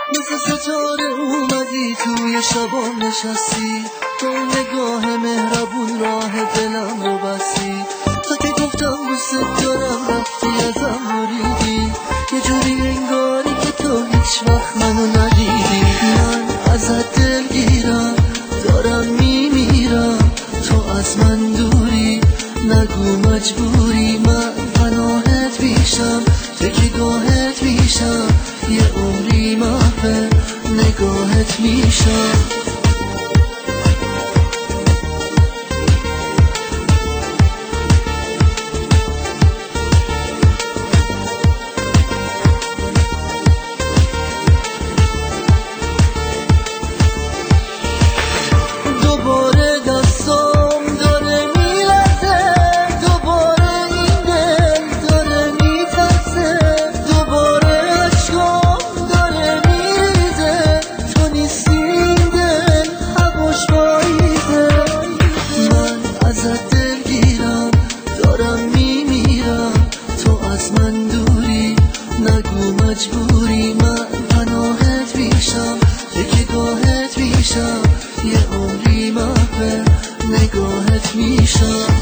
مثل ستاره اومدی توی شبام نشستی، تو نگاه مهربون راه دلم رو بستی. تا که گفتم دوست دارم رفتی ازم بریدی، یه جوری انگاری که تو هیچ وقت منو ندیدی. من ازت دلگیرم دارم میمیرم، تو از من دوری نگو مجبوری. من پناهت میشم تکیه‌گاهت میشم، یه عمری محو نگاهت میشم. دوباره دستام داره میلرزه، دوباره این دل داره میترسه، دوباره عشقام داره میریزه، تو نیستی این دل هواش پاییزه. من ازت دلگیرم دارم میمیرم، تو از من دوری نگو مجبوری. من پناهت میشم تکیه‌گاهت میشم، یه عمری محو نگاهت میشم.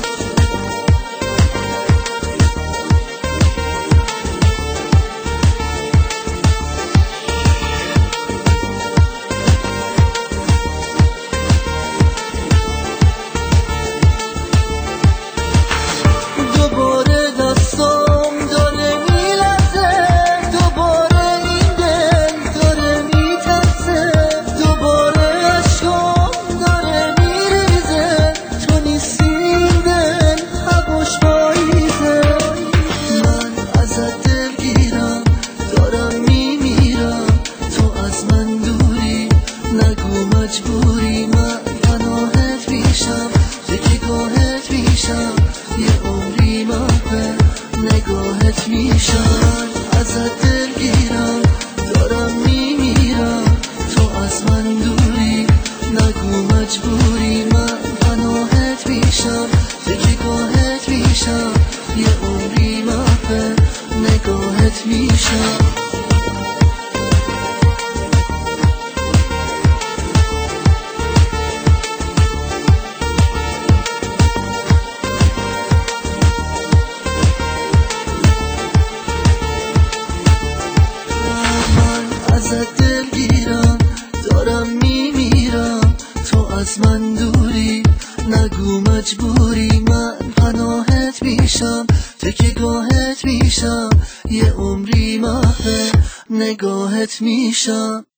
دوباره دستام داره میلرزه، دوباره این دل داره میترسه، دوباره عشقام داره میریزه، تو نیستی این دل هواش پاییزه. من ازت دلگیرم دارم میمیرم، تو از من دوری نگو مجبوری. من پناهت میشم تکیه‌گاهت میشم، یه عمری محو نگاهت میشم. ازت دلگیرم دارم میمیرم، تو از من دوری نگو مجبوری. من پناهت میشم تکیه‌گاهت میشم، یه عمری محو نگاهت میشم. ازت دلگیرم دارم میمیرم، تو از من دوری نگو مجبوری. من پناهت میشم تکیه‌گاهت میشم، یه عمری محو نگاهت میشم.